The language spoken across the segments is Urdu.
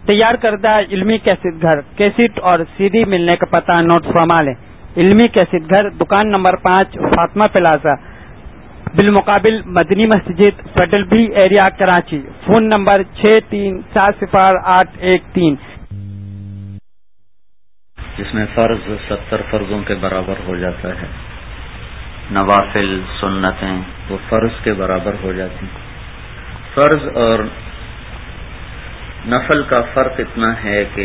تیار کردہ علمی کیسٹ گھر، کیسٹ اور سی ڈی ملنے کا پتہ نوٹ فرما لیں۔ علمی کیسٹ گھر، دکان نمبر 5، فاطمہ پلازا، بالمقابل Madni Masjid, federal B area, Karachi. Phone number 63700813۔ جس میں فرض 70 فرضوں کے برابر ہو جاتا ہے، نوافل سنتیں وہ فرض کے برابر ہو جاتی ہیں۔ فرض اور نفل کا فرق اتنا ہے کہ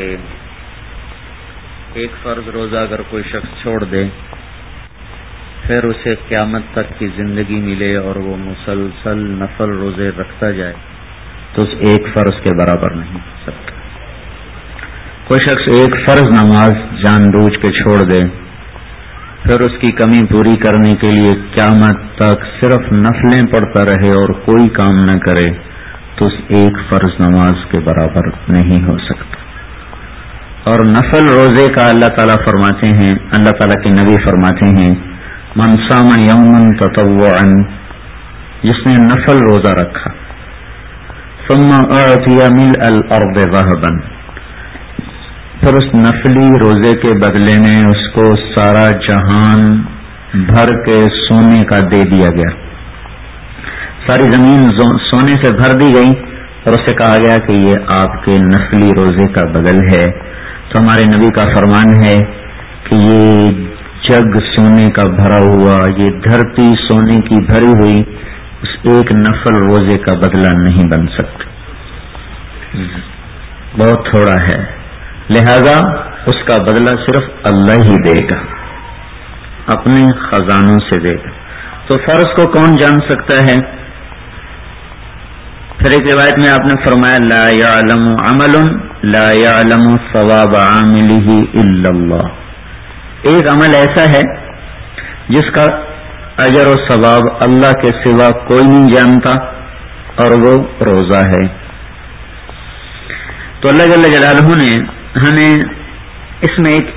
ایک فرض روزہ اگر کوئی شخص چھوڑ دے پھر اسے قیامت تک کی زندگی ملے اور وہ مسلسل نفل روزے رکھتا جائے تو اس ایک فرض کے برابر نہیں ہو سکتا۔ کوئی شخص ایک فرض نماز جان بوجھ کے چھوڑ دے پھر اس کی کمی پوری کرنے کے لیے قیامت تک صرف نفلیں پڑھتا رہے اور کوئی کام نہ کرے تو اس ایک فرض نماز کے برابر نہیں ہو سکتا۔ اور نفل روزے کا اللہ تعالیٰ فرماتے ہیں، اللہ تعالیٰ کے نبی فرماتے ہیں، من صام یوما تطوعا، جس نے نفل روزہ رکھا، ثم اعطی ملء الارض ذهبا، پھر اس نفلی روزے کے بدلے میں اس کو سارا جہان بھر کے سونے کا دے دیا گیا، ساری زمین سونے سے بھر دی گئی اور اسے کہا گیا کہ یہ آپ کے نفلی روزے کا بدل ہے۔ تو ہمارے نبی کا فرمان ہے کہ یہ جگ سونے کا بھرا ہوا، یہ دھرتی سونے کی بھری ہوئی اس ایک نفل روزے کا بدلہ نہیں بن سکتا، بہت تھوڑا ہے، لہذا اس کا بدلہ صرف اللہ ہی دے گا، اپنے خزانوں سے دے گا۔ تو فرض کو کون جان سکتا ہے؟ پھر ایک روایت میں آپ نے فرمایا لا يعلم عمل لا يعلم ثواب عامله الا اللہ، ایک عمل ایسا ہے جس کا اجر و ثواب اللہ کے سوا کوئی نہیں جانتا اور وہ روزہ ہے۔ تو اللہ جل جلالہ نے ہمیں اس میں ایک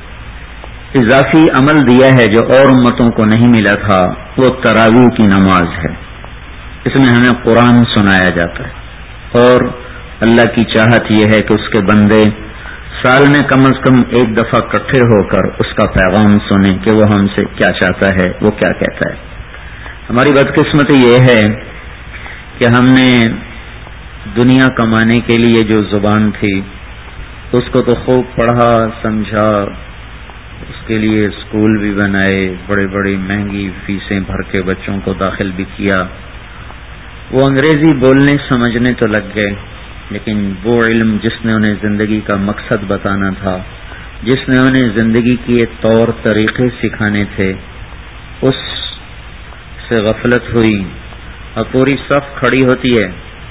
اضافی عمل دیا ہے جو اور امتوں کو نہیں ملا تھا، وہ تراویح کی نماز ہے۔ اس میں ہمیں قرآن سنایا جاتا ہے اور اللہ کی چاہت یہ ہے کہ اس کے بندے سال میں کم از کم ایک دفعہ اکٹھے ہو کر اس کا پیغام سنیں کہ وہ ہم سے کیا چاہتا ہے، وہ کیا کہتا ہے۔ ہماری بدقسمتی یہ ہے کہ ہم نے دنیا کمانے کے لیے جو زبان تھی اس کو تو خوب پڑھا سمجھا، اس کے لیے اسکول بھی بنائے، بڑی بڑی مہنگی فیسیں بھر کے بچوں کو داخل بھی کیا، وہ انگریزی بولنے سمجھنے تو لگ گئے، لیکن وہ علم جس نے انہیں زندگی کا مقصد بتانا تھا، جس نے انہیں زندگی کے طور طریقے سکھانے تھے، اس سے غفلت ہوئی اور پوری صف کھڑی ہوتی ہے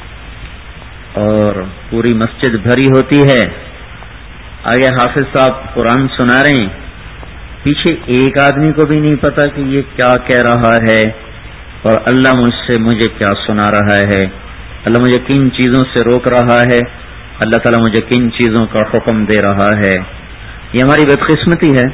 اور پوری مسجد بھری ہوتی ہے، آگے حافظ صاحب قرآن سنا رہے ہیں، پیچھے ایک آدمی کو بھی نہیں پتا کہ یہ کیا کہہ رہا ہے اور اللہ مجھے کیا سنا رہا ہے، اللہ مجھے کن چیزوں سے روک رہا ہے، اللہ تعالیٰ مجھے کن چیزوں کا حکم دے رہا ہے۔ یہ ہماری بدقسمتی ہے۔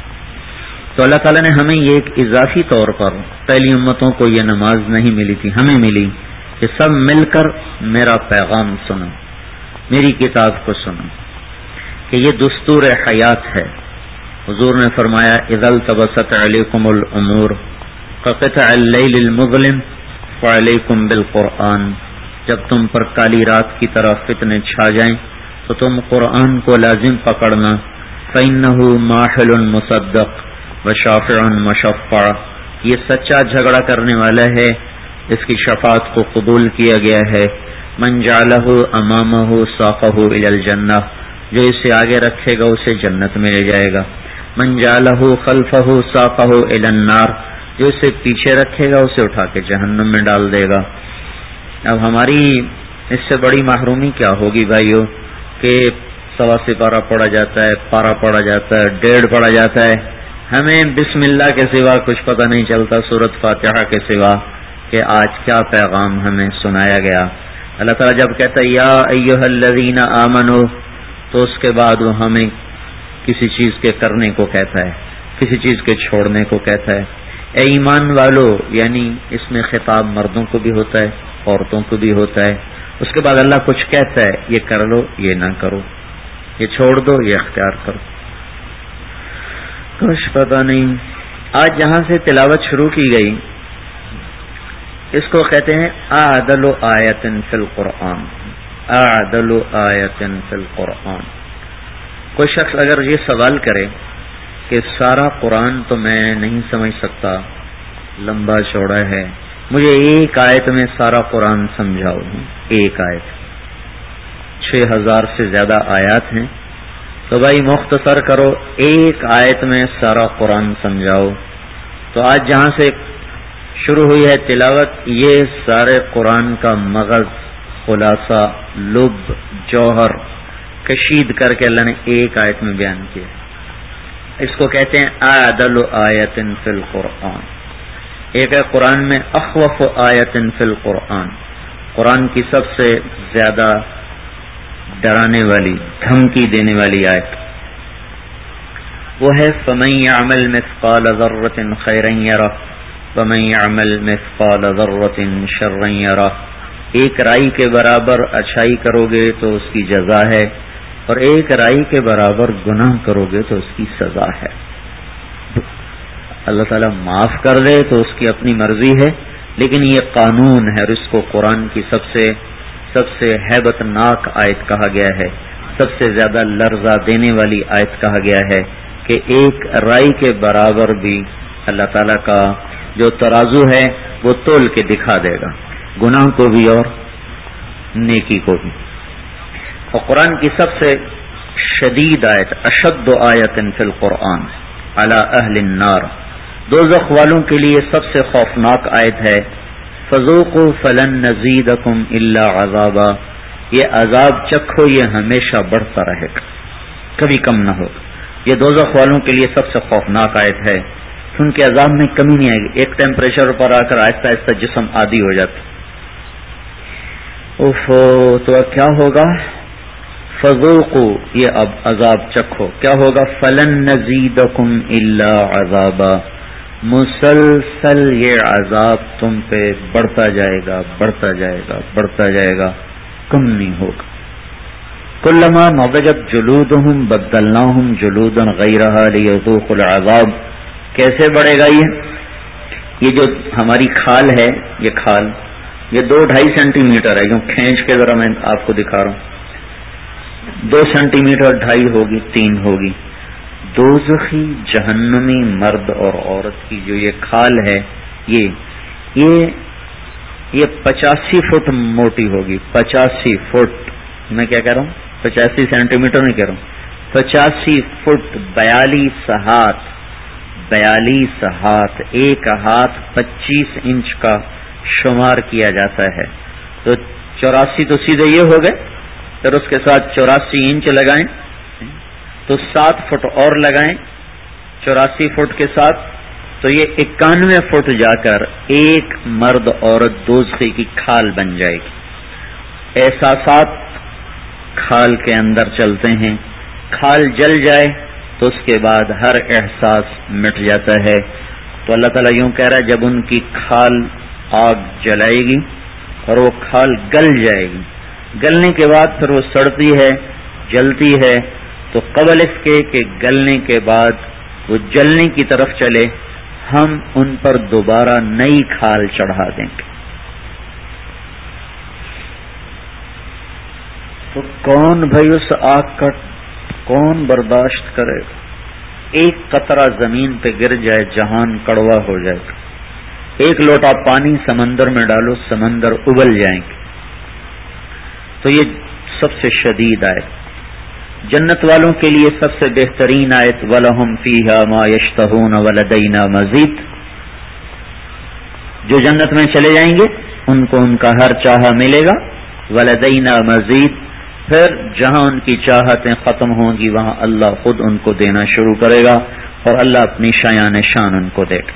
تو اللہ تعالیٰ نے ہمیں یہ ایک اضافی طور پر، پہلی امتوں کو یہ نماز نہیں ملی تھی، ہمیں ملی کہ سب مل کر میرا پیغام سنو، میری کتاب کو سنو، کہ یہ دستور حیات ہے۔ حضور نے فرمایا اذا التبست علیکم الامور كقطع اللیل المظلم فعلیکم بالقرآن، جب تم پر کالی رات کی طرح فتنے چھا جائیں تو تم قرآن کو لازم پکڑنا، فإنه ماحل مصدق وشافع مشفع، یہ سچا جھگڑا کرنے والا ہے، اس کی شفاعت کو قبول کیا گیا ہے۔ من جعلہ امامہ ساقہ الی الجنہ، جو اسے آگے رکھے گا اسے جنت میں لے جائے گا۔ من جعلہ خلفہ ساقہ الی النار، جو اسے پیچھے رکھے گا اسے اٹھا کے جہنم میں ڈال دے گا۔ اب ہماری اس سے بڑی محرومی کیا ہوگی بھائیو کہ 1.25 سپارہ پڑھا جاتا ہے، پارہ پڑھا جاتا ہے، 1.5 پڑھا جاتا ہے، ہمیں بسم اللہ کے سوا کچھ پتہ نہیں چلتا، سورۃ فاتحہ کے سوا کہ آج کیا پیغام ہمیں سنایا گیا۔ اللہ تعالیٰ جب کہتا ہے یا ایھا الذین آمنوا، تو اس کے بعد وہ ہمیں کسی چیز کے کرنے کو کہتا ہے، کسی چیز کے چھوڑنے کو کہتا ہے۔ اے ایمان والو، یعنی اس میں خطاب مردوں کو بھی ہوتا ہے، عورتوں کو بھی ہوتا ہے، اس کے بعد اللہ کچھ کہتا ہے، یہ کر لو، یہ نہ کرو، یہ چھوڑ دو، یہ اختیار کرو. کچھ پتہ نہیں. آج جہاں سے تلاوت شروع کی گئی اس کو کہتے ہیں اعدل آیۃ فی القرآن. اعدل آیۃ فی القرآن. کوئی شخص اگر یہ سوال کرے کہ سارا قرآن تو میں نہیں سمجھ سکتا، لمبا چوڑا ہے، مجھے ایک آیت میں سارا قرآن سمجھاؤ. ایک آیت، 6000 سے زیادہ آیات ہیں، تو بھائی مختصر کرو، ایک آیت میں سارا قرآن سمجھاؤ. تو آج جہاں سے شروع ہوئی ہے تلاوت، یہ سارے قرآن کا مغز، خلاصہ، لب، جوہر کشید کر کے اللہ نے ایک آیت میں بیان کیا. اس کو کہتے ہیں اعدل آیۃ فی القرآن. ایک ہے قرآن میں اخوف آیۃ فی القرآن، قرآن کی سب سے زیادہ ڈرانے والی، دھمکی دینے والی آیت، وہ ہے فَمَن يَعْمَلْ مِثْقَالَ ذَرَّةٍ خَيْرًا يَرَهُ وَمَن يَعْمَلْ مِثْقَالَ ذَرَّةٍ شَرًّا يَرَهُ. ایک رائی کے برابر اچھائی کرو گے تو اس کی جزا ہے، اور ایک رائی کے برابر گناہ کرو گے تو اس کی سزا ہے. اللہ تعالیٰ معاف کر دے تو اس کی اپنی مرضی ہے، لیکن یہ قانون ہے، اور اس کو قرآن کی سب سے ہیبت ناک آیت کہا گیا ہے، سب سے زیادہ لرزہ دینے والی آیت کہا گیا ہے کہ ایک رائی کے برابر بھی اللہ تعالیٰ کا جو ترازو ہے وہ تول کے دکھا دے گا، گناہ کو بھی اور نیکی کو بھی. اور قرآن کی سب سے شدید آیت، اشد آیت فی القرآن علی اہل النار، دوزخ والوں کے لیے سب سے خوفناک آیت ہے فذوقوا فلن نزیدکم الا عذابا. یہ عذاب چکھو، یہ ہمیشہ بڑھتا رہے گا، کبھی کم نہ ہو. یہ دوزخ والوں کے لیے سب سے خوفناک آیت ہے، کیونکہ عذاب میں کمی نہیں آئے گی. ایک ٹیمپریچر پر آ کر آہستہ آہستہ جسم عادی ہو جاتا. تو کیا ہوگا؟ فذوقوا، یہ اب عذاب چکھو. کیا ہوگا؟ فلن نزیدکم الا عذابا، مسلسل یہ عذاب تم پہ بڑھتا جائے گا، بڑھتا جائے گا، بڑھتا جائے گا، کم نہیں ہوگا. کلما نضجت جلودہم بدلناہم جلودا غیرہا لیذوقوا العذاب. کیسے بڑھے گا یہ جو ہماری کھال ہے، یہ کھال یہ 2-2.5 سینٹی میٹر ہے، جو کھینچ کے ذرا میں آپ کو دکھا رہا ہوں، 2 سینٹی میٹر، 2.5 ہوگی، 3 ہوگی. دوزخی جہنمی مرد اور عورت کی جو یہ کھال ہے، یہ 85 فٹ موٹی ہوگی. 85 فٹ، میں کیا کہہ رہا ہوں، 85 سینٹی میٹر نہیں کہہ رہا ہوں، 85 فٹ، 42 ہاتھ. 42 ہاتھ، ایک ہاتھ 25 انچ کا شمار کیا جاتا ہے. تو 84 تو سیدھے یہ ہو گئے، پھر اس کے ساتھ 84 انچ لگائیں تو 7 فٹ اور لگائیں 84 فٹ کے ساتھ، تو یہ 91 فٹ جا کر ایک مرد عورت دوزخی کی کھال بن جائے گی. احساسات کھال کے اندر چلتے ہیں، کھال جل جائے تو اس کے بعد ہر احساس مٹ جاتا ہے. تو اللہ تعالیٰ یوں کہہ رہا ہے جب ان کی کھال آگ جلائے گی اور وہ کھال گل جائے گی، گلنے کے بعد پھر وہ سڑتی ہے، جلتی ہے، تو قبل اس کے کہ گلنے کے بعد وہ جلنے کی طرف چلے، ہم ان پر دوبارہ نئی کھال چڑھا دیں گے. تو کون بھائی اس آگ کا کون برداشت کرے گا؟ ایک قطرہ زمین پہ گر جائے جہان کڑوا ہو جائے گا. ایک لوٹا پانی سمندر میں ڈالو، سمندر ابل جائیں گے. تو یہ سب سے شدید آیت. جنت والوں کے لیے سب سے بہترین آیت وَلَهُمْ فِيهَا مَا يَشْتَهُونَ وَلَدَيْنَا مَزِيدٌ. جو جنت میں چلے جائیں گے ان کو ان کا ہر چاہا ملے گا. وَلَدَيْنَا مَزِيدٌ، پھر جہاں ان کی چاہتیں ختم ہوں گی وہاں اللہ خود ان کو دینا شروع کرے گا، اور اللہ اپنی شایان شان ان کو دے گا.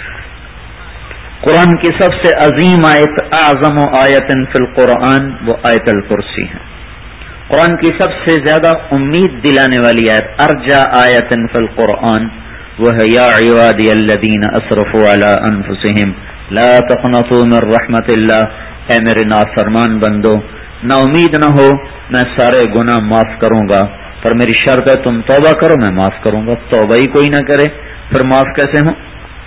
قرآن کی سب سے عظیم آیت، اعظم آیت فی القرآن، وہ آیت الکرسی ہے. قرآن کی سب سے زیادہ امید دلانے والی آیت، ارجا آیت فی القرآن، وہ ہے یا عبادی الذین اسرفوا علی انفسہم لا تقنطوا من رحمت اللہ. اے میرے نافرمان بندو، نا امید نہ ہو میں سارے گناہ معاف کروں گا، پر میری شرط ہے تم توبہ کرو میں معاف کروں گا. توبہ ہی کوئی نہ کرے پھر معاف کیسے ہوں؟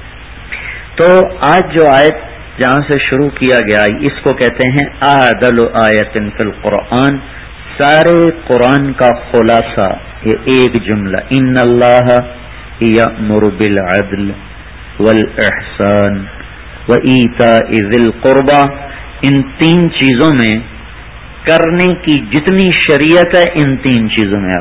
تو آج جو آیت جہاں سے شروع کیا گیا اس کو کہتے ہیں اعدل آیت فی القرآن، سارے قرآن کا خلاصہ. یہ ایک جملہ، ان اللہ یأمر بالعدل والاحسان وایتاء ذی القربى، ان تین چیزوں میں کرنے کی جتنی شریعت ہے ان تین چیزوں میں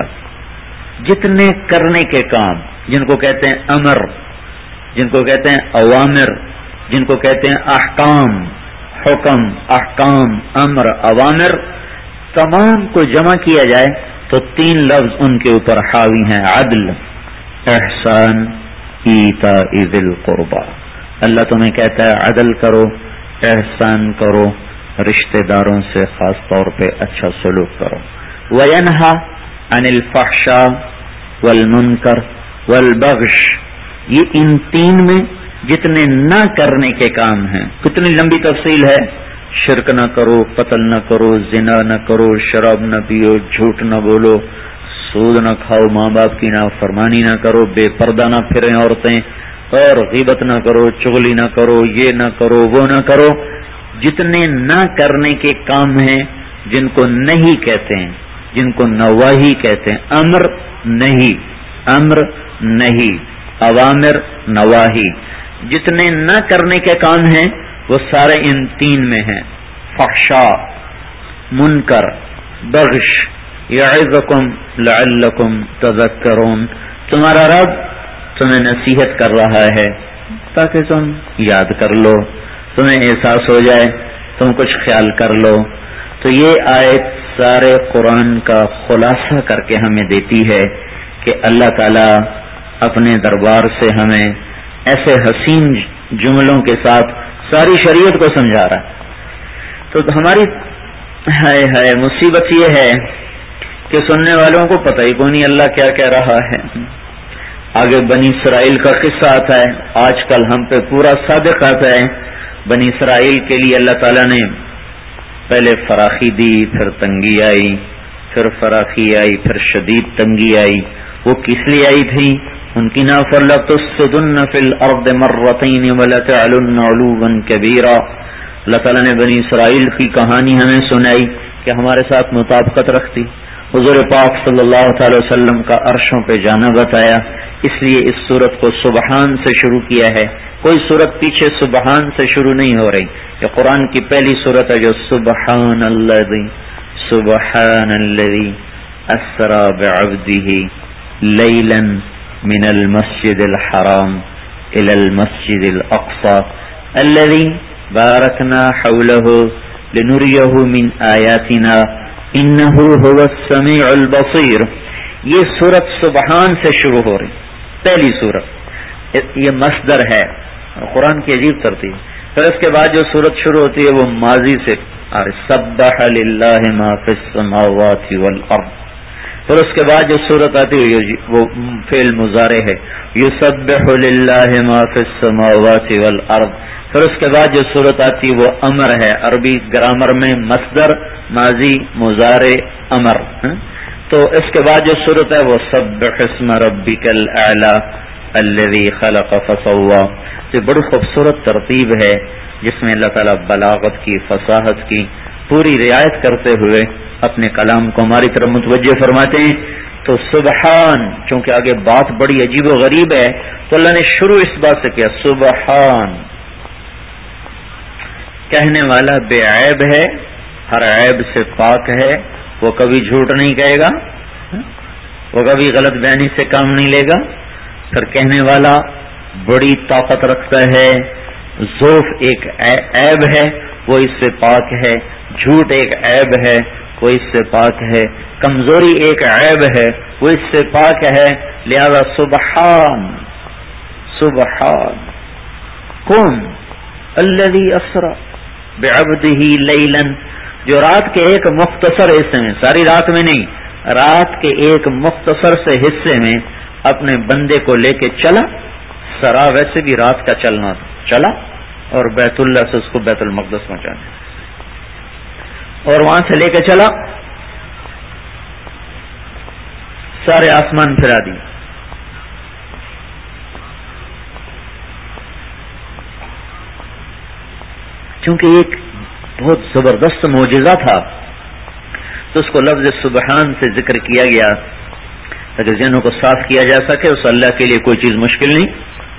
جتنے کرنے کے کام جن کو کہتے ہیں امر، جن کو کہتے ہیں اوامر، جن کو کہتے ہیں احکام، حکم، احکام، امر، اوامر، تمام کو جمع کیا جائے تو تین لفظ ان کے اوپر حاوی ہیں، عدل، احسان، ایتاء ذی القربى. اللہ تمہیں کہتا ہے عدل کرو، احسان کرو، رشتہ داروں سے خاص طور پہ اچھا سلوک کرو. وَيَنْهَى عَنِ الْفَحْشَاءِ وَالْمُنْكَرِ وَالْبَغْيِ، یہ ان تین میں جتنے نہ کرنے کے کام ہیں. کتنی لمبی تفصیل ہے، شرک نہ کرو، قتل نہ کرو، زنا نہ کرو، شراب نہ پیو، جھوٹ نہ بولو، سود نہ کھاؤ، ماں باپ کی نافرمانی نہ کرو، بے پردہ نہ پھریں عورتیں، اور غیبت نہ کرو، چغلی نہ کرو، یہ نہ کرو، وہ نہ کرو. جتنے نہ کرنے کے کام ہیں جن کو نہیں کہتے ہیں، جن کو نواہی کہتے ہیں، امر نہیں، امر نہیں، اوامر نواہی، جتنے نہ کرنے کے کام ہیں وہ سارے ان تین میں ہیں، فحشاء، منکر، بغش. یعظکم لعلکم تذکرون، تمہارا رب تمہیں نصیحت کر رہا ہے تاکہ تم یاد کر لو، تمہیں احساس ہو جائے، تم کچھ خیال کر لو. تو یہ آیت سارے قرآن کا خلاصہ کر کے ہمیں دیتی ہے کہ اللہ تعالیٰ اپنے دربار سے ہمیں ایسے حسین جملوں کے ساتھ ساری شریعت کو سمجھا رہا ہے. تو ہماری ہے مصیبت یہ ہے کہ سننے والوں کو پتہ ہی کوئی نہیں اللہ کیا کہہ رہا ہے. آگے بنی اسرائیل کا قصہ آتا ہے، آج کل ہم پہ پورا صادق آتا ہے. بنی اسرائیل کے لیے اللہ تعالیٰ نے پہلے فراخی دی، پھر تنگی آئی، پھر فراخی آئی، پھر شدید تنگی آئی. وہ کس لیے آئی تھی؟ ان کی لَتُفْسِدُنَّ فِي الْأَرْضِ مَرَّتَيْنِ وَلَتَعْلُنَّ عُلُوًّا كَبِيرًا. اللہ تعالیٰ نے بنی اسرائیل کی کہانی ہمیں سنائی کہ ہمارے ساتھ مطابقت رکھتی. حضور پاک صلی اللہ تعالی وسلم کا عرشوں پہ جانا بتایا، اس لیے اس سورت کو سبحان سے شروع کیا ہے. کوئی سورت پیچھے سبحان سے شروع نہیں ہو رہی. یہ قرآن کی پہلی سورت ہے جو سبحان الذی اسری بعبدہ لیلا من المسجد الحرام الى المسجد الاقصى الذی بارکنا حولہ لنریہ من آیاتنا انہ هو السمیع البصیر. یہ سورت سبحان سے شروع ہو رہی، پہلی سورت. یہ مصدر ہے، قرآن کی عجیب ترتیب. پھر اس کے بعد جو سورت شروع ہوتی ہے وہ ماضی سے سبح للہ ما فی السماوات والارض. پھر اس کے بعد جو سورت آتی ہے وہ فعل مضارع ہے، یسبح للہ ما فی السماوات والارض. پھر اس کے بعد جو صورت آتی وہ امر ہے، عربی گرامر میں مصدر، ماضی، مضارع، امر. تو اس کے بعد جو صورت ہے وہ سبح اسم ربک الاعلی الذی خلق فسوی. یہ بڑی خوبصورت ترتیب ہے جس میں اللہ تعالیٰ بلاغت کی، فصاحت کی پوری رعایت کرتے ہوئے اپنے کلام کو ہماری طرف متوجہ فرماتے ہیں. تو سبحان، چونکہ آگے بات بڑی عجیب و غریب ہے تو اللہ نے شروع اس بات سے کیا، سبحان. کہنے والا بے عیب ہے، ہر عیب سے پاک ہے، وہ کبھی جھوٹ نہیں کہے گا، وہ کبھی غلط بیانی سے کام نہیں لے گا. پھر کہنے والا بڑی طاقت رکھتا ہے، ضعف ایک عیب ہے وہ اس سے پاک ہے، جھوٹ ایک عیب ہے وہ اس سے پاک ہے، کمزوری ایک عیب ہے وہ اس سے پاک ہے. لہذا سبحان سبحان کون الذی اسری بعبدہ لیلا، جو رات کے ایک مختصر حصے میں، ساری رات میں نہیں، رات کے ایک مختصر سے حصے میں اپنے بندے کو لے کے چلا. سرا ویسے بھی رات کا چلنا چلا، اور بیت اللہ سے اس کو بیت المقدس پہنچانے. اور وہاں سے لے کے چلا، سارے آسمان پھرا دی. چونکہ ایک بہت زبردست معجزہ تھا تو اس کو لفظ سبحان سے ذکر کیا گیا تاکہ ذہنوں کو صاف کیا جا سکے. اس اللہ کے لیے کوئی چیز مشکل نہیں.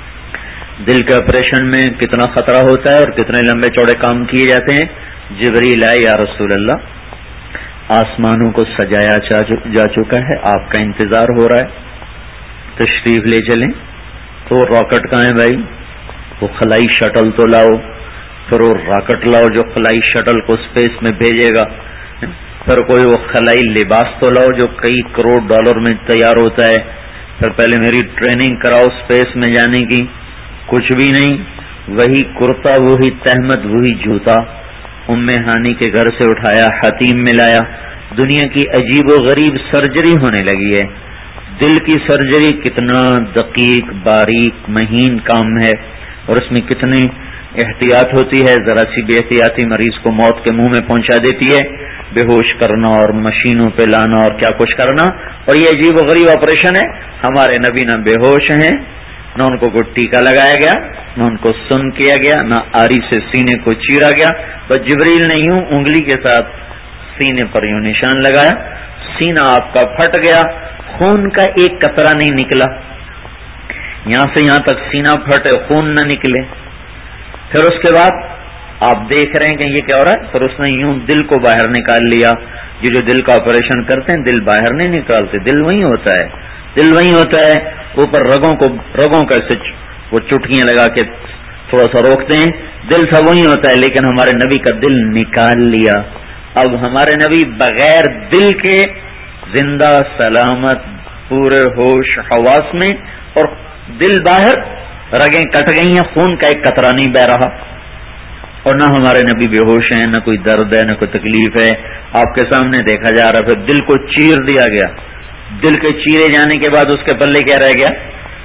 دل کے آپریشن میں کتنا خطرہ ہوتا ہے اور کتنے لمبے چوڑے کام کیے جاتے ہیں. جبریل آئے، یا رسول اللہ آسمانوں کو سجایا جا چکا ہے، آپ کا انتظار ہو رہا ہے، تشریف لے چلیں. تو راکٹ کہاں ہے بھائی؟ وہ خلائی شٹل تو لاؤ. پھر وہ راکٹ لاؤ جو خلائی شٹل کو اسپیس میں بھیجے گا. پھر کوئی وہ خلائی لباس تو لاؤ جو کئی کروڑ ڈالر میں تیار ہوتا ہے. پھر پہلے میری ٹریننگ کراؤ اسپیس میں جانے کی. کچھ بھی نہیں. وہی کرتا، وہی تہمت، وہی جوتا ام ہانی کے گھر سے اٹھایا، حتیم میں لایا. دنیا کی عجیب و غریب سرجری ہونے لگی ہے. دل کی سرجری کتنا دقیق، باریک، مہین کام ہے اور اس میں کتنی احتیاط ہوتی ہے. ذرا سی بے احتیاطی مریض کو موت کے منہ میں پہنچا دیتی ہے. بے ہوش کرنا اور مشینوں پہ لانا اور کیا کچھ کرنا. اور یہ عجیب و غریب آپریشن ہے. ہمارے نبی نہ بے ہوش ہیں، نہ ان کو کوئی ٹیکا لگایا گیا، نہ ان کو سن کیا گیا، نہ آری سے سینے کو چیرا گیا. بس جبریل نے یوں انگلی کے ساتھ سینے پر یوں نشان لگایا، سینہ آپ کا پھٹ گیا، خون کا ایک قطرہ نہیں نکلا. یہاں سے یہاں تک سینہ پھٹے، خون نہ نکلے. پھر اس کے بعد آپ دیکھ رہے ہیں کہ یہ کیا ہو رہا ہے. پھر اس نے یوں دل کو باہر نکال لیا. یہ جو دل کا آپریشن کرتے ہیں دل باہر نہیں نکالتے، دل وہیں ہوتا ہے. دل وہیں ہوتا ہے. اوپر رگوں کا سے وہ چٹکیاں لگا کے تھوڑا سا روکتے ہیں. دل سب وہیں ہوتا ہے، لیکن ہمارے نبی کا دل نکال لیا. اب ہمارے نبی بغیر دل کے زندہ سلامت پورے ہوش حواس میں، اور دل باہر، رگیں کٹ گئی ہیں، خون کا ایک قطرہ نہیں بہ رہا. اور نہ ہمارے نبی بے ہوش ہیں، نہ کوئی درد ہے، نہ کوئی تکلیف ہے. آپ کے سامنے دیکھا جا رہا. پھر دل کو چیر دیا گیا. دل کے چیرے جانے کے بعد اس کے پلے کیا رہ گیا؟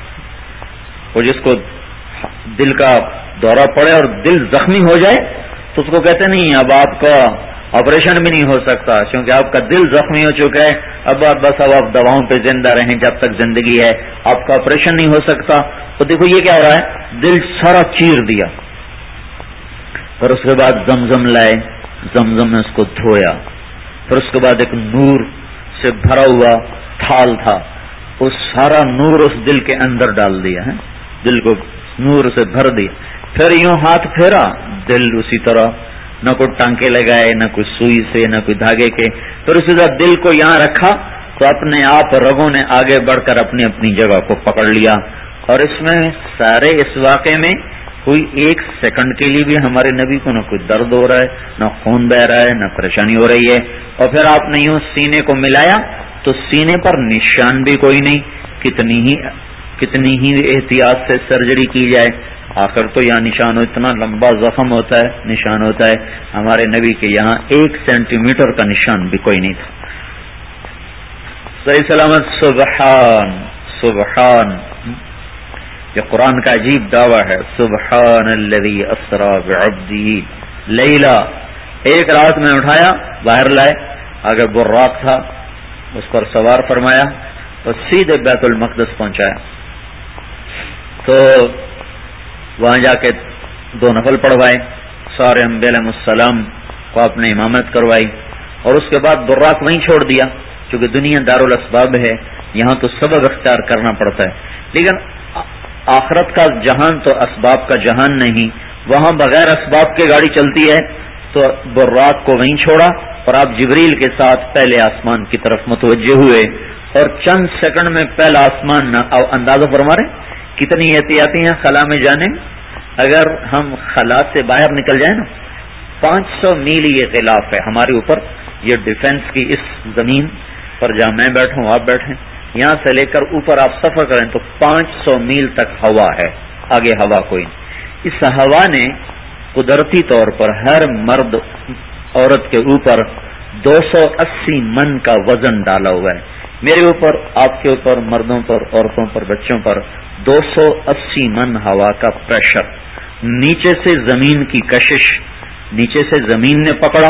وہ جس کو دل کا دورہ پڑے اور دل زخمی ہو جائے تو اس کو کہتے نہیں اب آپ کا آپریشن بھی نہیں ہو سکتا کیونکہ آپ کا دل زخمی ہو چکا ہے. اب آپ دواؤں پہ زندہ رہیں جب تک زندگی ہے، آپ کا آپریشن نہیں ہو سکتا. تو دیکھو یہ کیا ہو رہا ہے، دل سارا چیر دیا. پھر اس کے بعد زمزم لائے، زمزم میں اس کو دھویا. پھر اس کے بعد ایک نور سے بھرا ہوا تھال تھا، وہ سارا نور اس دل کے اندر ڈال دیا ہے، دل کو نور سے بھر دیا. پھر یوں ہاتھ پھیرا، دل اسی طرح، نہ کوئی ٹانکے لگائے، نہ کوئی سوئی سے، نہ کوئی دھاگے کے. پھر اسی طرح دل کو یہاں رکھا تو اپنے آپ رگوں نے آگے بڑھ کر اپنی اپنی جگہ کو پکڑ لیا. اور اس میں سارے اس واقعے میں کوئی ایک سیکنڈ کے لیے بھی ہمارے نبی کو نہ کوئی درد ہو رہا ہے، نہ خون بہ رہا ہے، نہ پریشانی ہو رہی ہے. اور پھر آپ نے یوں سینے کو ملایا تو سینے پر نشان بھی کوئی نہیں. کتنی ہی احتیاط سے سرجری کی جائے، آخر تو یہاں نشان ہو، اتنا لمبا زخم ہوتا ہے، نشان ہوتا ہے. ہمارے نبی کے یہاں 1 سینٹی میٹر کا نشان بھی کوئی نہیں تھا. صحیح سلامت. سبحان سبحان، یہ قرآن کا عجیب دعویٰ ہے. سبحان الذی اسری بعبدہ لیلا. ایک رات میں اٹھایا، باہر لائے، آگے براق تھا، اس پر سوار فرمایا اور سیدھے بیت المقدس پہنچایا. تو وہاں جا کے 2 نفل پڑھوائے، سارے انبیاء علیہ السلام کو آپ نے امامت کروائی. اور اس کے بعد براق وہیں چھوڑ دیا. چونکہ دنیا دارالاسباب ہے، یہاں تو سبب اختیار کرنا پڑتا ہے. لیکن آخرت کا جہان تو اسباب کا جہان نہیں، وہاں بغیر اسباب کے گاڑی چلتی ہے. تو براق کو وہیں چھوڑا اور آپ جبریل کے ساتھ پہلے آسمان کی طرف متوجہ ہوئے. اور چند سیکنڈ میں پہلا آسمان اندازہ فرما رہے کتنی احتیاطی ہیں خلا میں جانے. اگر ہم خلا سے باہر نکل جائیں نا، 500 میل یہ غلاف ہے ہمارے اوپر. یہ ڈیفنس کی اس زمین پر جہاں میں بیٹھوں آپ بیٹھیں، یہاں سے لے کر اوپر آپ سفر کریں تو 500 میل تک ہوا ہے، آگے ہوا کوئی نہیں. اس ہوا نے قدرتی طور پر ہر مرد عورت کے اوپر 280 من کا وزن ڈالا ہوا ہے. میرے اوپر، آپ کے اوپر، مردوں پر، عورتوں پر، بچوں پر 280 من ہوا کا پریشر. نیچے سے زمین کی کشش، نیچے سے زمین نے پکڑا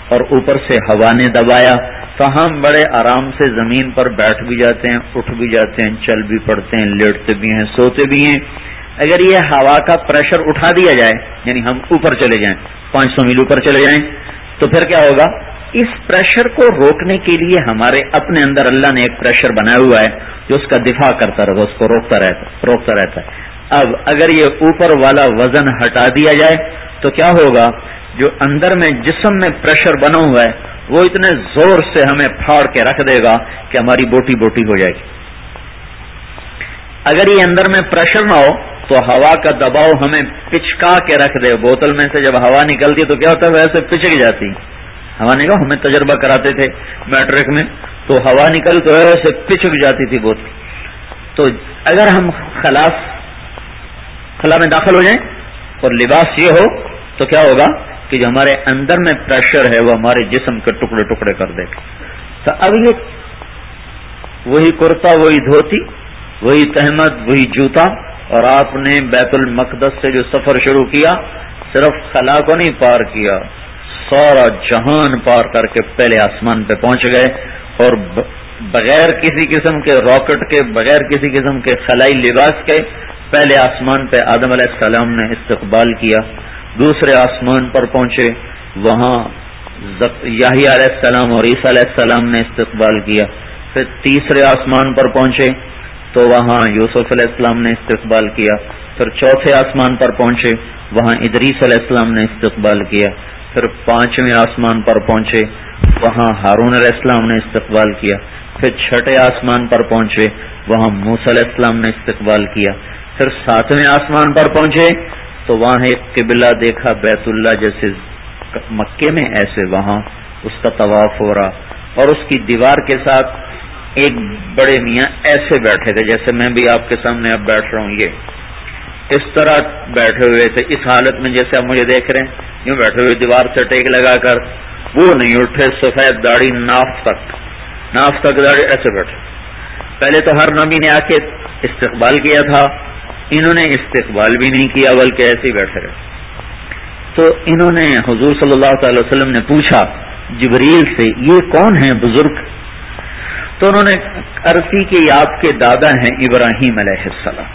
اور اوپر سے ہوا نے دبایا تو ہم بڑے آرام سے زمین پر بیٹھ بھی جاتے ہیں، اٹھ بھی جاتے ہیں، چل بھی پڑتے ہیں، لیٹتے بھی ہیں، سوتے بھی ہیں۔ اگر یہ ہوا کا پریشر اٹھا دیا جائے، یعنی ہم اوپر چلے جائیں، 500 میل اوپر چلے جائیں، تو پھر کیا ہوگا؟ اس پریشر کو روکنے کے لیے ہمارے اپنے اندر اللہ نے ایک پریشر بنایا ہوا ہے جو اس کا دفاع کرتا رہتا ہے، اس کو روکتا رہتا ہے۔ اب اگر یہ اوپر والا وزن ہٹا دیا جائے تو کیا ہوگا؟ جو اندر میں جسم میں پریشر بنا ہوا ہے وہ اتنے زور سے ہمیں پھاڑ کے رکھ دے گا کہ ہماری بوٹی بوٹی ہو جائے گی۔ اگر یہ اندر میں پریشر نہ ہو تو ہوا کا دباؤ ہمیں پچکا کے رکھ دے۔ بوتل میں سے جب ہوا نکلتی تو کیا ہوتا ہے؟ ویسے پچک جاتی ہوا، نکل ہمیں تجربہ کراتے تھے میٹرک میں، تو ہوا نکل تو ایسے پچک جاتی تھی بوتل۔ تو اگر ہم خلا میں داخل ہو جائیں اور لباس یہ ہو تو کیا ہوگا کہ جو ہمارے اندر میں پریشر ہے وہ ہمارے جسم کے ٹکڑے ٹکڑے کر دے گا۔ تو اب یہ وہی کرتا، وہی دھوتی، وہی تہمت، وہی جوتا، اور آپ نے بیت المقدس سے جو سفر شروع کیا صرف خلا کو نہیں پار کیا، سارا جہان پار کر کے پہلے آسمان پہ پہنچ گئے، اور بغیر کسی قسم کے راکٹ کے، بغیر کسی قسم کے خلائی لباس کے پہلے آسمان پہ آدم علیہ السلام نے استقبال کیا۔ دوسرے آسمان پر پہنچے، وہاں یحییٰ علیہ السلام اور عیسیٰ علیہ السلام نے استقبال کیا۔ پھر تیسرے آسمان پر پہنچے تو وہاں یوسف علیہ السلام نے استقبال کیا۔ پھر چوتھے آسمان پر پہنچے، وہاں ادریس علیہ السلام نے استقبال کیا۔ پھر پانچویں آسمان پر پہنچے، وہاں ہارون علیہ السلام نے استقبال کیا۔ پھر چھٹے آسمان پر پہنچے، وہاں موسیٰ علیہ السلام نے استقبال کیا۔ پھر ساتویں آسمان پر پہنچے تو وہاں ایک قبلہ دیکھا بیت اللہ جیسے مکے میں، ایسے وہاں اس کا طواف ہو رہا، اور اس کی دیوار کے ساتھ ایک بڑے میاں ایسے بیٹھے تھے جیسے میں بھی آپ کے سامنے اب بیٹھ رہا ہوں، یہ اس طرح بیٹھے ہوئے تھے، اس حالت میں جیسے آپ مجھے دیکھ رہے ہیں، یوں بیٹھے ہوئے دیوار سے ٹیک لگا کر، وہ نہیں اٹھے، سفید داڑھی ناف تک داڑھی، ایسے بیٹھے۔ پہلے تو ہر نبی نے آ کے استقبال کیا تھا، انہوں نے استقبال بھی نہیں کیا بلکہ ایسے ہی بیٹھے رہے۔ تو انہوں نے حضور صلی اللہ تعالی وسلم نے پوچھا جبریل سے، یہ کون ہیں بزرگ؟ تو انہوں نے عرض کی کہ یہ آپ کے دادا ہیں ابراہیم علیہ السلام۔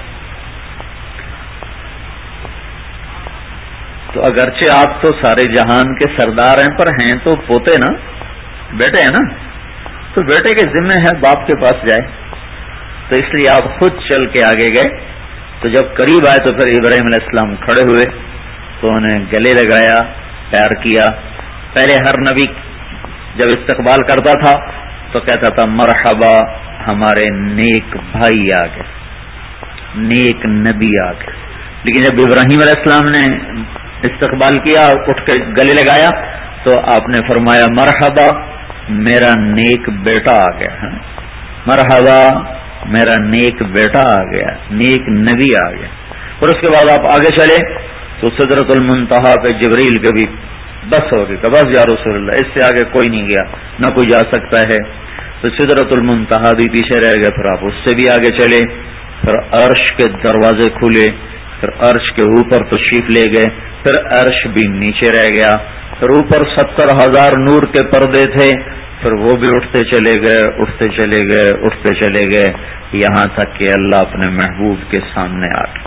تو اگرچہ آپ تو سارے جہان کے سردار ہیں، پر ہیں تو پوتے نا، بیٹے ہیں نا، تو بیٹے کے ذمہ ہے باپ کے پاس جائے، تو اس لیے آپ خود چل کے آگے گئے۔ تو جب قریب آئے تو پھر ابراہیم علیہ السلام کھڑے ہوئے تو انہیں گلے لگایا، پیار کیا۔ پہلے ہر نبی جب استقبال کرتا تھا تو کہتا تھا مرحبا ہمارے نیک بھائی آ گئے، نیک نبی آ گئے، لیکن جب ابراہیم علیہ السلام نے استقبال کیا، اٹھ کے گلے لگایا، تو آپ نے فرمایا مرحبا میرا نیک بیٹا آ گیا، مرحبا میرا نیک بیٹا آ گیا، نیک نبی آ گیا۔ اور اس کے بعد آپ آگے چلے تو سدرۃ المنتہا پہ جبریل کے بھی بس ہو گئی کہ بس یا رسول اللہ، اس سے آگے کوئی نہیں گیا، نہ کوئی جا سکتا ہے۔ تو سدرۃ المنتہا بھی پیچھے رہ گئے، پھر آپ اس سے بھی آگے چلے، پھر عرش کے دروازے کھلے، پھر عرش کے اوپر تشریف لے گئے، پھر عرش بھی نیچے رہ گیا، پھر اوپر 70,000 نور کے پردے تھے، پھر وہ بھی اٹھتے چلے گئے، اٹھتے چلے گئے، اٹھتے چلے گئے، یہاں تک کہ اللہ اپنے محبوب کے سامنے آ گئے،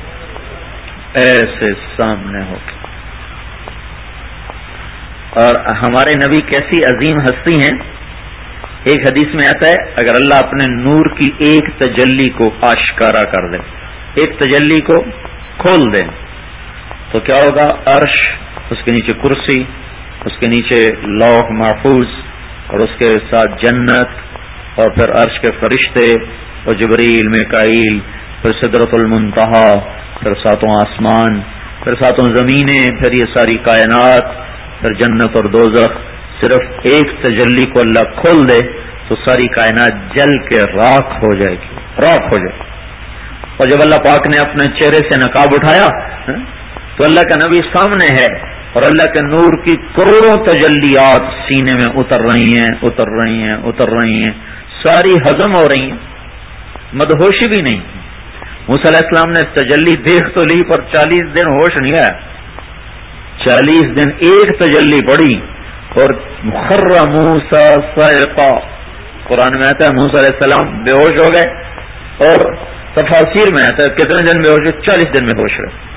ایسے سامنے ہو گئے۔ اور ہمارے نبی کیسی عظیم ہستی ہیں، ایک حدیث میں آتا ہے اگر اللہ اپنے نور کی ایک تجلی کو آشکارا کر دے، ایک تجلی کو کھول دے، تو کیا ہوگا؟ عرش، اس کے نیچے کرسی، اس کے نیچے لوح محفوظ، اور اس کے ساتھ جنت، اور پھر عرش کے فرشتے اور جبریل، میکائیل، پھر سدرۃ المنتہا، پھر ساتوں آسمان، پھر ساتوں زمینیں، پھر یہ ساری کائنات، پھر جنت اور دوزخ۔ صرف ایک تجلی کو اللہ کھول دے تو ساری کائنات جل کے راکھ ہو جائے گی، راکھ ہو جائے گی۔ اور جب اللہ پاک نے اپنے چہرے سے نقاب اٹھایا تو اللہ کا نبی سامنے ہے، اور اللہ کے نور کی کروڑوں تجلیات سینے میں اتر رہی ہیں، اتر رہی ہیں، اتر رہی ہیں، ساری ہضم ہو رہی ہیں، مدہوشی بھی نہیں۔ موسیٰ علیہ السلام نے تجلی دیکھ تو لی پر 40 دن ہوش نہیں آیا، 40 دن ایک تجلی پڑی اور خر موسیٰ صعقا، قرآن میں آتا ہے موسیٰ علیہ السلام بے ہوش ہو گئے، اور تفاسیر میں آتا ہے کتنے دن بے ہوش ہوئے؟ 40 دن میں ہوش رہے.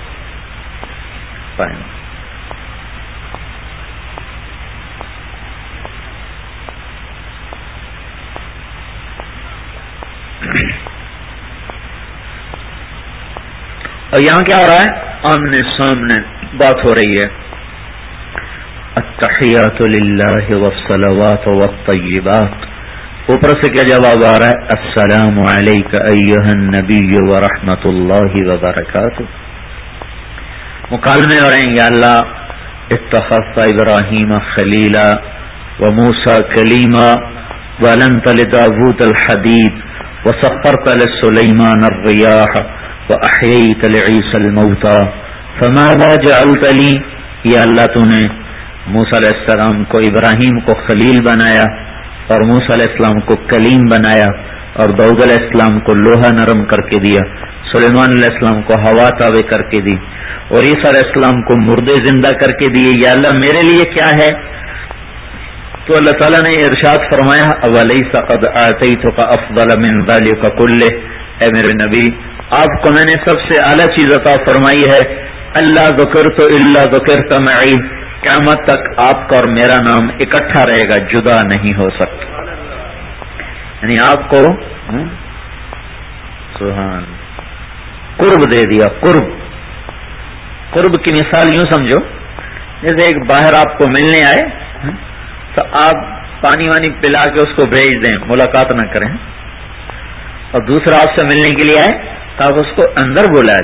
اور یہاں کیا ہو رہا ہے؟ آمنے سامنے بات ہو رہی ہے. التحیات للہ والصلوات والطیبات، اوپر سے کیا جواب آ رہا ہے؟ السلام علیک ایھا النبی ورحمۃ اللہ وبرکاتہ. مکالمے ہو رہے ہیں، یا اللہ اتخذت ابراہیم خلیلا وموسیٰ کلیما وَأَلَنْتَ لِدَاوُودَ الْحَدِيدَ وَسَخَّرْتَ لِسُلَيْمَانَ الرِّيَاحَ وَأَحْيَيْتَ لِعِيسَى الْمَوْتَى فَمَاذَا جَعَلْتَ لِي، یا اللہ تو نے موسیٰ علیہ السلام کو، ابراہیم کو خلیل بنایا اور موسیٰ علیہ السلام کو کلیم بنایا، اور داؤد علیہ السلام کو لوہا نرم کر کے دیا، سلیمان علیہ السلام کو ہوا تابع کر کے دی، اور عیسیٰ علیہ السلام کو مردے زندہ کر کے دیے. یا اللہ میرے لیے کیا ہے؟ تو اللہ تعالیٰ نے ارشاد فرمایا اولیس قد آتیتک افضل من ذلک کلہ، اے میرے نبی آپ کو میں نے سب سے اعلیٰ چیز عطا فرمائی ہے. اللہ ذکرت الا ذکرت معی، قیامت تک آپ کا اور میرا نام اکٹھا رہے گا، جدا نہیں ہو سکتا. یعنی آپ کو سبحان قرب دے دیا. قرب کی مثال یوں سمجھو جیسے ایک باہر آپ کو ملنے آئے تو آپ پانی وانی پلا کے اس کو بھیج دیں، ملاقات نہ کریں، اور دوسرا آپ سے ملنے کے لیے آئے تو آپ اس کو اندر بلا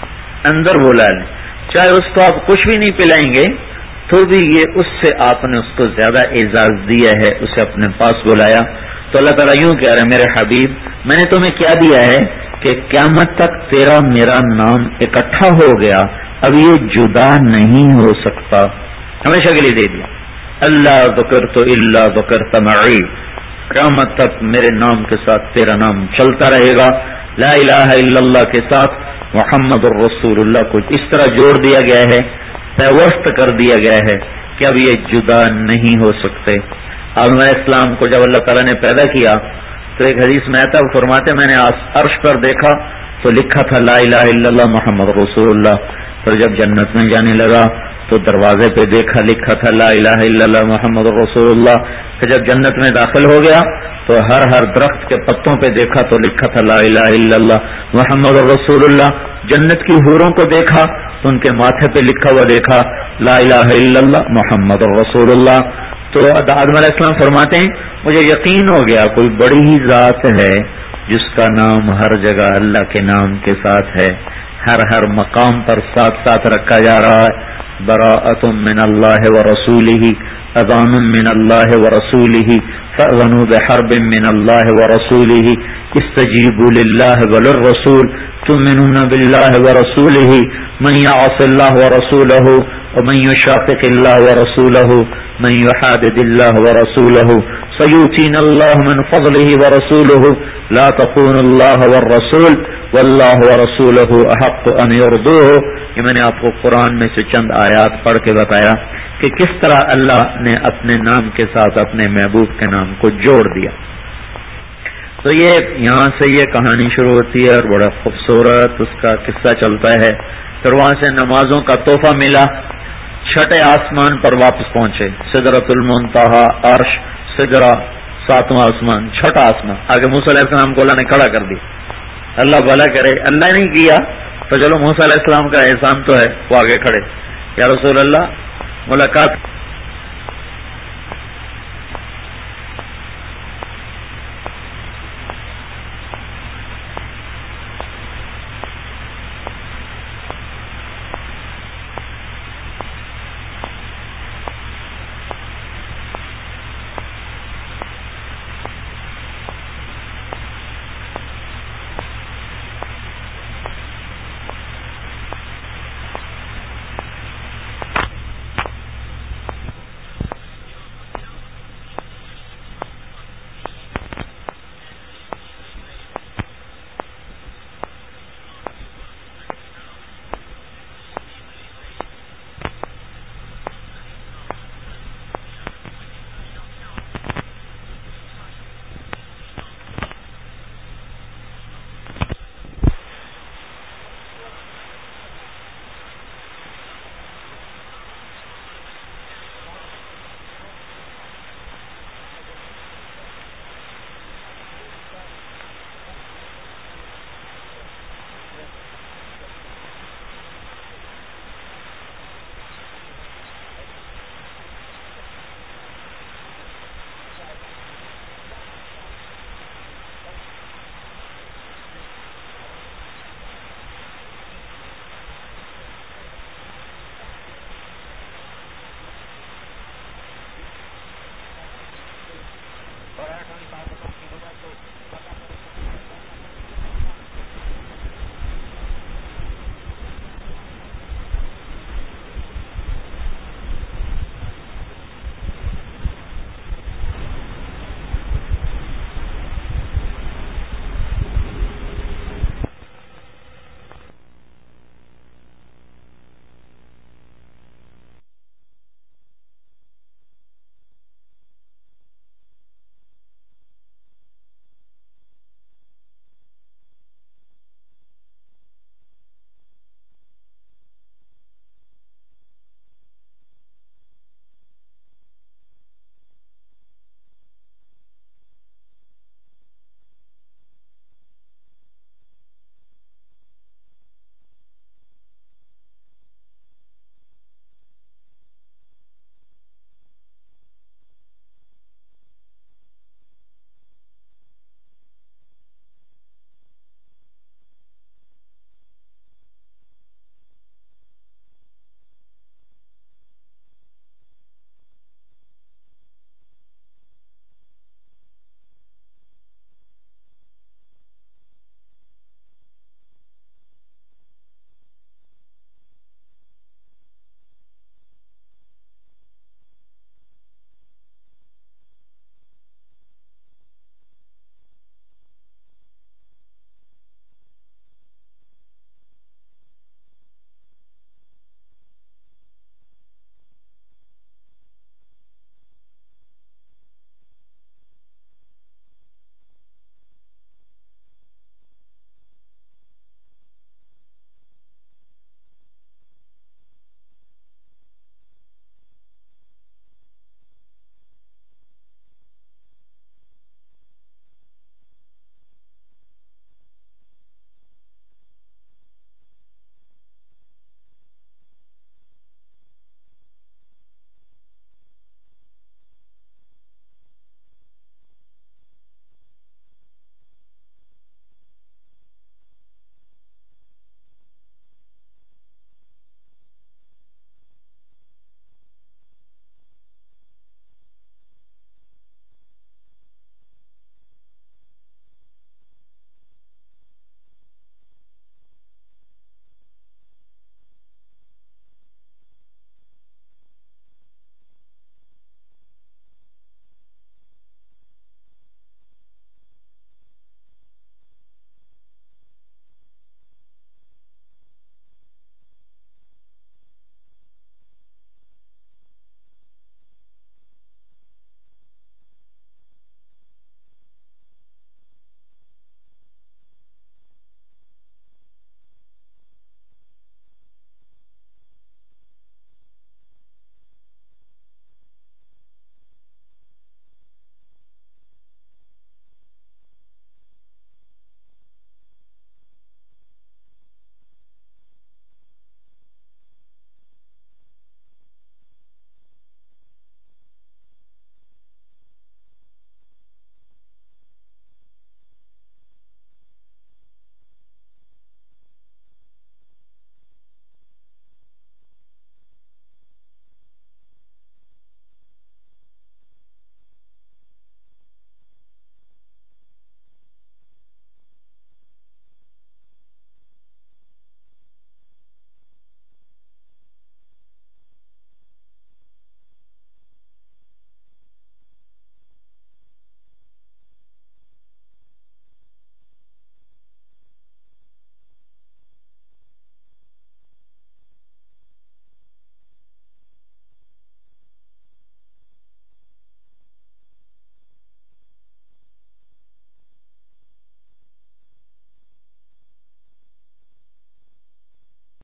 لیں، چاہے اس کو آپ کچھ بھی نہیں پلائیں گے تو بھی یہ اس سے آپ نے اس کو زیادہ اعزاز دیا ہے، اسے اپنے پاس بلایا. تو اللہ تعالیٰ یوں کہہ رہے ہیں میرے حبیب میں نے تمہیں کیا دیا ہے کہ قیامت تک تیرا میرا نام اکٹھا ہو گیا، اب یہ جدا نہیں ہو سکتا، ہمیشہ کے لیے دے دیا. اللہ ذکرت الا ذکرت معی، قیامت تک میرے نام کے ساتھ تیرا نام چلتا رہے گا. لا الہ الا اللہ کے ساتھ محمد الرسول اللہ کو اس طرح جوڑ دیا گیا ہے، پیوست کر دیا گیا ہے کہ اب یہ جدا نہیں ہو سکتے. آدم علیہ السلام کو جب اللہ تعالیٰ نے پیدا کیا تو ایک حدیث میں آتا ہے، فرماتے میں نے عرش پر دیکھا تو لکھا تھا لا الہ الا اللہ محمد رسول اللہ. پھر جب جنت میں جانے لگا تو دروازے پہ دیکھا لکھا تھا لا الہ الا اللہ محمد رسول اللہ. پھر جب جنت میں داخل ہو گیا تو ہر درخت کے پتوں پہ دیکھا تو لکھا تھا لا الہ الا اللہ محمد رسول اللہ. جنت کی حوروں کو دیکھا تو ان کے ماتھے پہ لکھا ہوا دیکھا لا الہ الا اللہ محمد رسول اللہ. تو آدم علیہ السلام فرماتے ہیں مجھے یقین ہو گیا کوئی بڑی ہی ذات ہے جس کا نام ہر جگہ اللہ کے نام کے ساتھ ہے، ہر مقام پر ساتھ ساتھ رکھا جا رہا ہے. براءۃ من اللہ ورسولہ، اذان من اللہ ورسولہ، فأذنوا بحرب من اللہ ورسولہ، استجیبوا للہ وللرسول، تؤمنون باللہ ورسولہ، من یعص اللہ ورسولہ ومن یشاقق اللہ ورسولہ من یحادد اللہ ورسولہ سیؤتینا اللہ من فضلہ ورسولہ لا تخونوا اللہ والرسول واللہ ورسولہ احق ان یرضوہ. یہ میں نے آپ کو قرآن میں سے چند آیات پڑھ کے بتایا کہ کس طرح اللہ نے اپنے نام کے ساتھ اپنے محبوب کے نام کو جوڑ دیا. تو یہ یہاں سے یہ کہانی شروع ہوتی ہے اور بڑا خوبصورت اس کا قصہ چلتا ہے. پھر وہاں سے نمازوں کا تحفہ ملا، چھٹے آسمان پر واپس پہنچے، سدرۃ المنتہا، عرش، سدرہ، ساتواں آسمان، چھٹا آسمان. آگے موسیٰ علیہ السلام کو اللہ نے کھڑا کر دیا. اللہ بھلا کرے، اللہ نہیں کیا تو چلو موسیٰ علیہ السلام کا احسان تو ہے، وہ آگے کھڑے، یا رسول اللہ ملاقات